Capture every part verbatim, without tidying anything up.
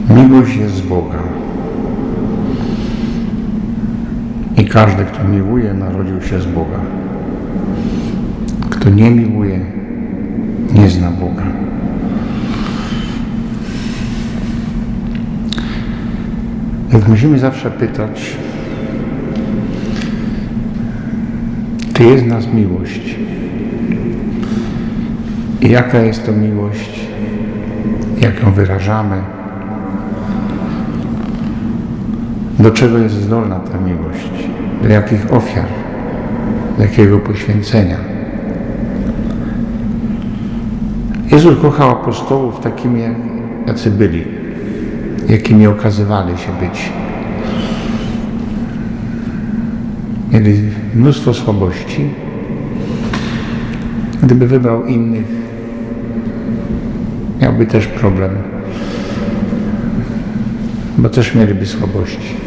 Miłość jest z Boga. I każdy, kto miłuje, narodził się z Boga. Kto nie miłuje, nie zna Boga. Jak musimy zawsze pytać, czy jest w nas miłość? I jaka jest to miłość? Jak ją wyrażamy? Do czego jest zdolna ta miłość? Do jakich ofiar? Do jakiego poświęcenia? Jezus kochał apostołów takimi, jacy byli, jakimi okazywali się być. Mieli mnóstwo słabości. Gdyby wybrał innych, miałby też problem, bo też mieliby słabości.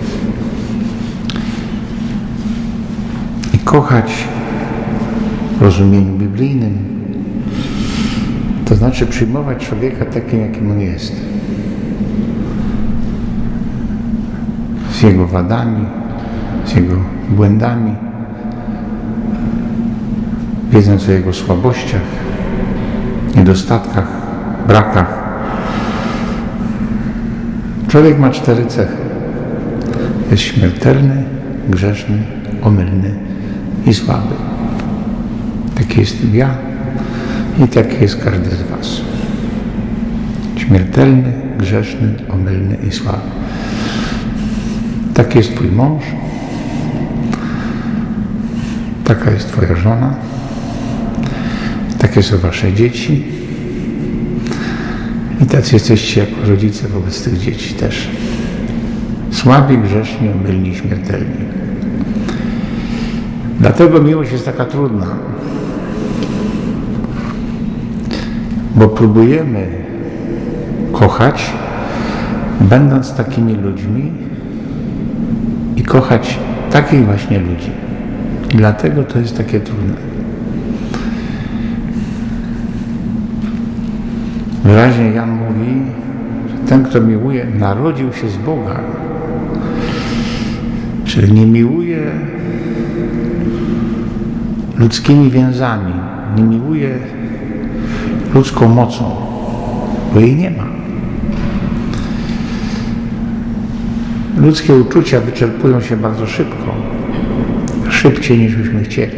I kochać w rozumieniu biblijnym to znaczy przyjmować człowieka takim, jakim on jest. Z jego wadami, z jego błędami, wiedząc o jego słabościach, niedostatkach, brakach. Człowiek ma cztery cechy. Jest śmiertelny, grzeszny, omylny i słaby. Taki jestem ja i taki jest każdy z was. Śmiertelny, grzeszny, omylny i słaby. Taki jest twój mąż, taka jest twoja żona, takie są wasze dzieci i tacy jesteście jako rodzice wobec tych dzieci też. Słabi, grzeszni, omylni, śmiertelni. Dlatego miłość jest taka trudna, bo próbujemy kochać, będąc takimi ludźmi i kochać takich właśnie ludzi. Dlatego to jest takie trudne. Wyraźnie Jan mówi, że ten, kto miłuje, narodził się z Boga. Czyli nie miłuje ludzkimi więzami, nie miłuje ludzką mocą, bo jej nie ma. Ludzkie uczucia wyczerpują się bardzo szybko, szybciej niż byśmy chcieli.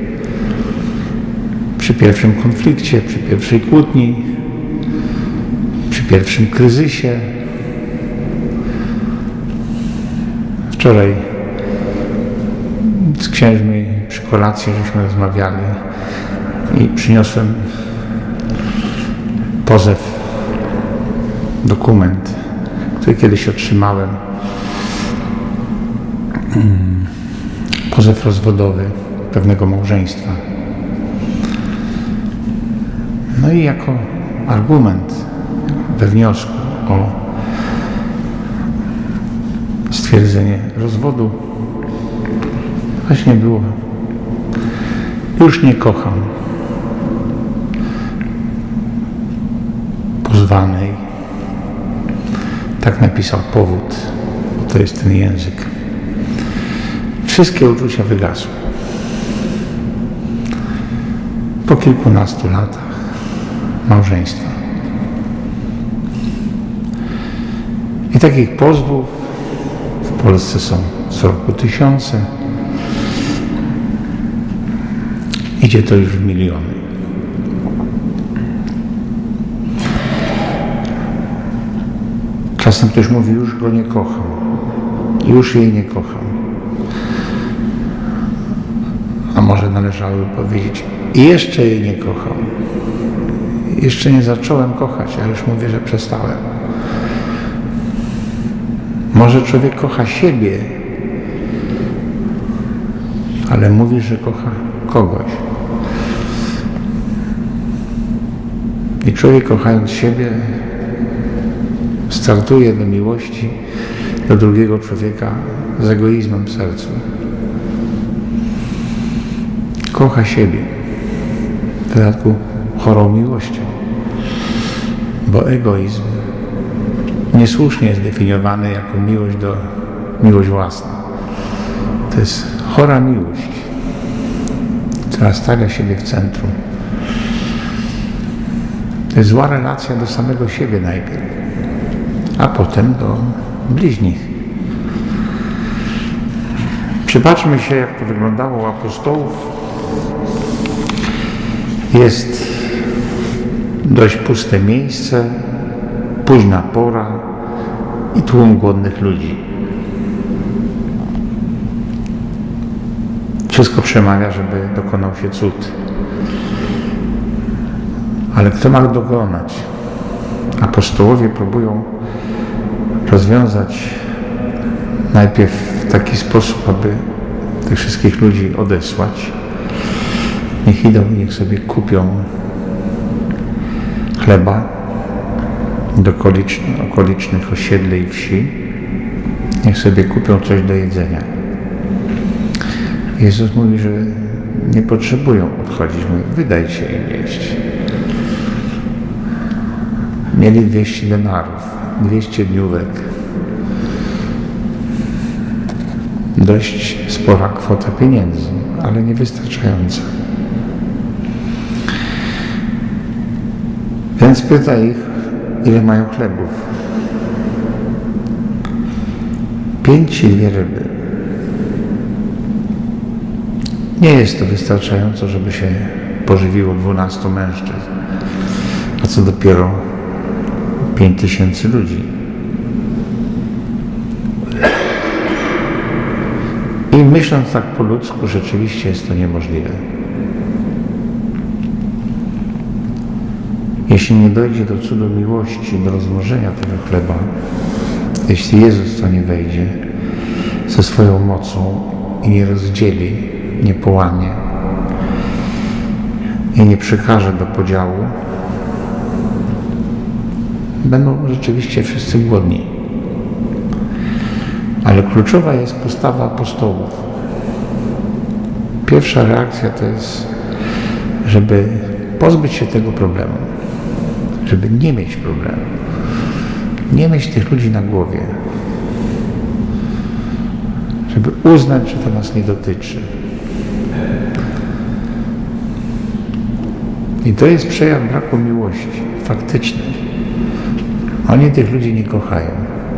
Przy pierwszym konflikcie, przy pierwszej kłótni, przy pierwszym kryzysie. Wczoraj z księżmi przy kolacji żeśmy rozmawiali i przyniosłem pozew, dokument, który kiedyś otrzymałem. Pozew rozwodowy pewnego małżeństwa. No i jako argument we wniosku o stwierdzenie rozwodu właśnie było: już nie kocham pozwanej. Tak napisał powód, to jest ten język. Wszystkie uczucia wygasły. Po kilkunastu latach małżeństwa. I takich pozwów w Polsce są co roku tysiące. Idzie to już w miliony. Czasem ktoś mówi: już go nie kocham. Już jej nie kocham. A może należałoby powiedzieć: i jeszcze jej nie kocham. Jeszcze nie zacząłem kochać, a już mówię, że przestałem. Może człowiek kocha siebie, ale mówi, że kocha kogoś. I człowiek, kochając siebie, startuje do miłości do drugiego człowieka z egoizmem w sercu. Kocha siebie, w dodatku chorą miłością, bo egoizm niesłusznie jest definiowany jako miłość do miłość własna. To jest chora miłość, która stawia siebie w centrum. To jest zła relacja do samego siebie najpierw, a potem do bliźnich. Przypatrzmy się, jak to wyglądało u apostołów. Jest dość puste miejsce, późna pora i tłum głodnych ludzi. Wszystko przemawia, żeby dokonał się cud. Ale kto ma dokonać? Apostołowie próbują rozwiązać najpierw w taki sposób, aby tych wszystkich ludzi odesłać. Niech idą i niech sobie kupią chleba do okolicznych, okolicznych osiedli i wsi. Niech sobie kupią coś do jedzenia. Jezus mówi, że nie potrzebują odchodzić. Mówi, wydajcie im jeść. Mieli dwieście denarów, dwieście dniówek. Dość spora kwota pieniędzy, ale niewystarczająca. Więc pyta ich, ile mają chlebów. Pięć i dwie ryby. Nie jest to wystarczająco, żeby się pożywiło dwunastu mężczyzn, a co dopiero pięć tysięcy ludzi. I myśląc tak po ludzku, rzeczywiście jest to niemożliwe. Jeśli nie dojdzie do cudu miłości, do rozmnożenia tego chleba, jeśli Jezus to nie wejdzie ze swoją mocą i nie rozdzieli, nie połamie i nie przykaże do podziału, będą rzeczywiście wszyscy głodni. Ale kluczowa jest postawa apostołów. Pierwsza reakcja to jest, żeby pozbyć się tego problemu, żeby nie mieć problemu, nie mieć tych ludzi na głowie, żeby uznać, że to nas nie dotyczy. I to jest przejaw braku miłości, faktyczny. Oni tych ludzi nie kochają.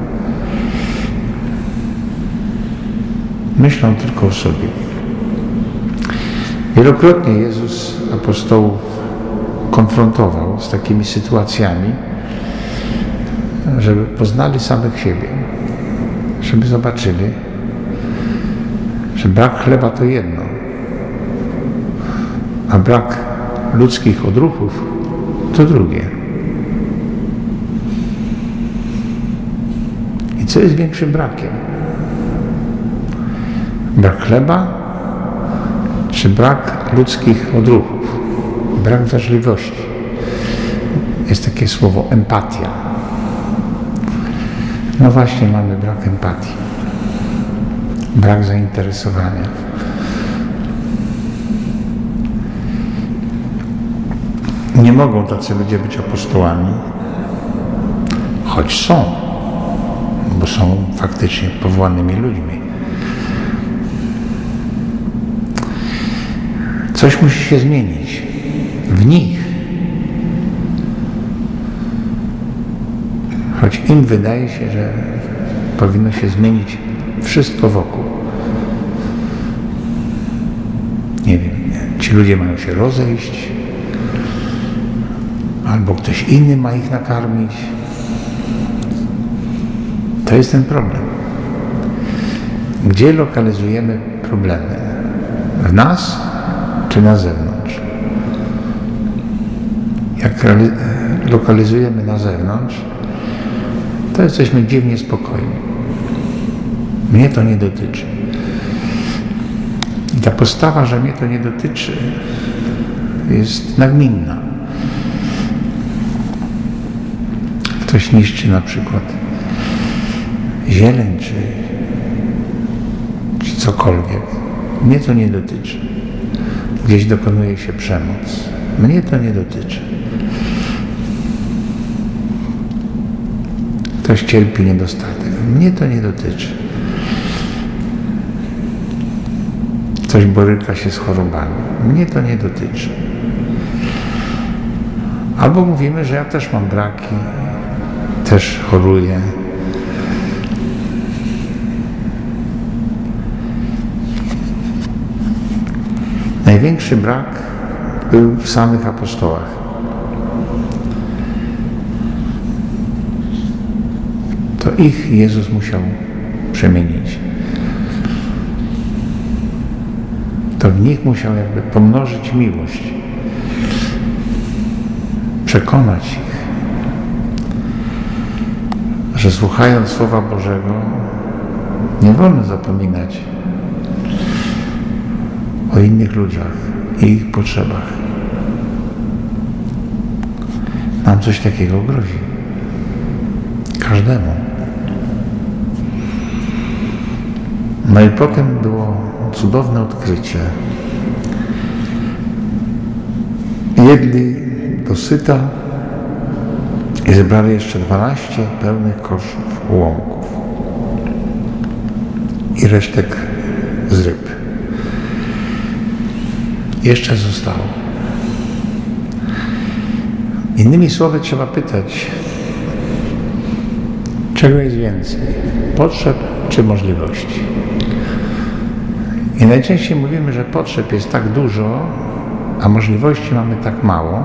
Myślą tylko o sobie. Wielokrotnie Jezus apostołów konfrontował z takimi sytuacjami, żeby poznali samych siebie, żeby zobaczyli, że brak chleba to jedno, a brak ludzkich odruchów to drugie. I co jest większym brakiem? Brak chleba, czy brak ludzkich odruchów? Brak wrażliwości. Jest takie słowo empatia. No właśnie, mamy brak empatii. Brak zainteresowania. Nie mogą tacy ludzie być apostołami, choć są, bo są faktycznie powołanymi ludźmi. Coś musi się zmienić w nich. Choć im wydaje się, że powinno się zmienić wszystko wokół. Nie wiem, ci ludzie mają się rozejść, albo ktoś inny ma ich nakarmić. To jest ten problem. Gdzie lokalizujemy problemy? W nas czy na zewnątrz? Jak lokalizujemy na zewnątrz, to jesteśmy dziwnie spokojni. Mnie to nie dotyczy. I ta postawa, że mnie to nie dotyczy, jest nagminna. Ktoś niszczy na przykład zieleń, czy, czy cokolwiek. Mnie to nie dotyczy. Gdzieś dokonuje się przemoc. Mnie to nie dotyczy. To Ktoś cierpi niedostatek. Mnie to nie dotyczy. Ktoś boryka się z chorobami. Mnie to nie dotyczy. Albo mówimy, że ja też mam braki, też choruję. Największy brak był w samych apostołach. To ich Jezus musiał przemienić. To w nich musiał jakby pomnożyć miłość. Przekonać ich, że słuchając Słowa Bożego nie wolno zapominać o innych ludziach i ich potrzebach. Nam coś takiego grozi. Każdemu. No i potem było cudowne odkrycie. Jedli dosyta i zebrali jeszcze dwanaście pełnych koszów ułomków i resztek z ryb. Jeszcze zostało. Innymi słowy trzeba pytać, czego jest więcej? Potrzeb czy możliwości? I najczęściej mówimy, że potrzeb jest tak dużo, a możliwości mamy tak mało.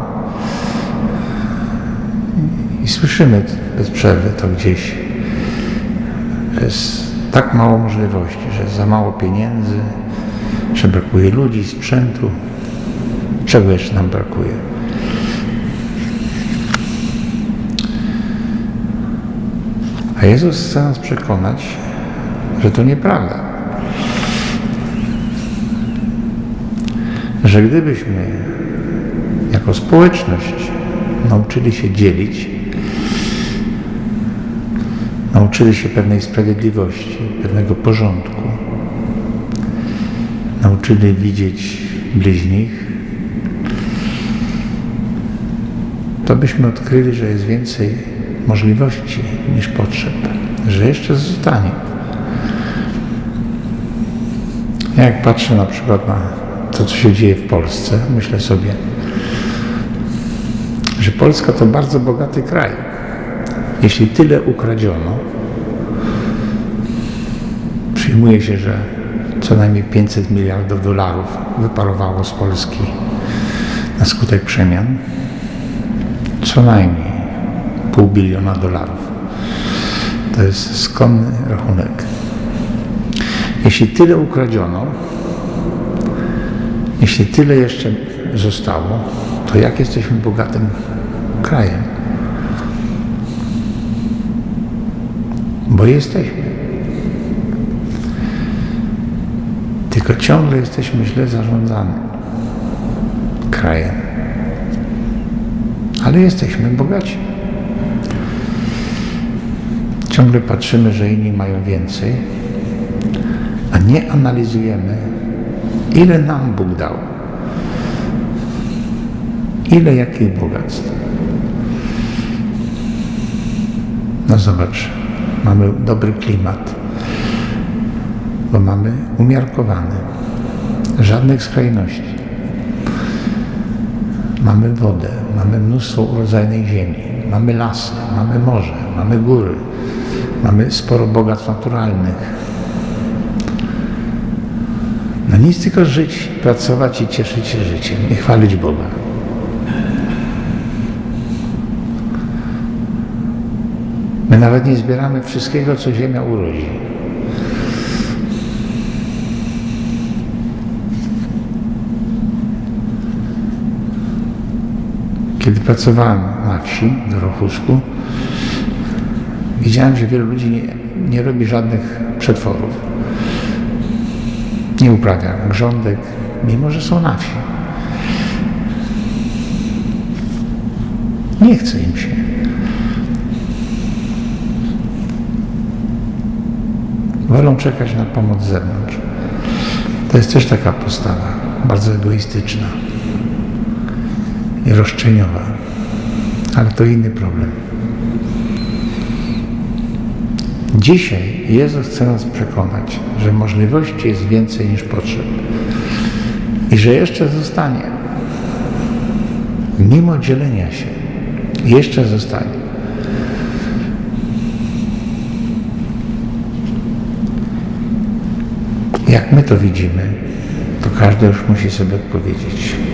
I słyszymy bez przerwy to gdzieś, że jest tak mało możliwości, że jest za mało pieniędzy, że brakuje ludzi, sprzętu. Czego jeszcze nam brakuje? A Jezus chce nas przekonać, że to nieprawda. Że gdybyśmy jako społeczność nauczyli się dzielić, nauczyli się pewnej sprawiedliwości, pewnego porządku, nauczyli widzieć bliźnich, to byśmy odkryli, że jest więcej możliwości niż potrzeb, że jeszcze zostanie. Ja jak patrzę na przykład na to, co się dzieje w Polsce, myślę sobie, że Polska to bardzo bogaty kraj. Jeśli tyle ukradziono, przyjmuje się, że co najmniej pięćset miliardów dolarów wyparowało z Polski na skutek przemian. Co najmniej pół biliona dolarów. To jest skromny rachunek. Jeśli tyle ukradziono, jeśli tyle jeszcze zostało, to jak jesteśmy bogatym krajem? Bo jesteśmy. Tylko ciągle jesteśmy źle zarządzanym krajem. Ale jesteśmy bogaci. Ciągle patrzymy, że inni mają więcej, a nie analizujemy, ile nam Bóg dał. Ile jakich bogactw. No zobacz, mamy dobry klimat, bo mamy umiarkowany, żadnych skrajności. Mamy wodę, mamy mnóstwo urodzajnej ziemi, mamy lasy, mamy morze, mamy góry, mamy sporo bogactw naturalnych. No nic, tylko żyć, pracować i cieszyć się życiem i chwalić Boga. My nawet nie zbieramy wszystkiego, co ziemia urodzi. Kiedy pracowałem na wsi, w Dorochusku, widziałem, że wielu ludzi nie, nie robi żadnych przetworów. Nie uprawia grządek, mimo że są na wsi. Nie chce im się. Wolą czekać na pomoc z zewnątrz. To jest też taka postawa, bardzo egoistyczna i roszczeniowa, ale to inny problem. Dzisiaj Jezus chce nas przekonać, że możliwości jest więcej niż potrzeb i że jeszcze zostanie. Mimo dzielenia się, jeszcze zostanie. Jak my to widzimy, to każdy już musi sobie odpowiedzieć.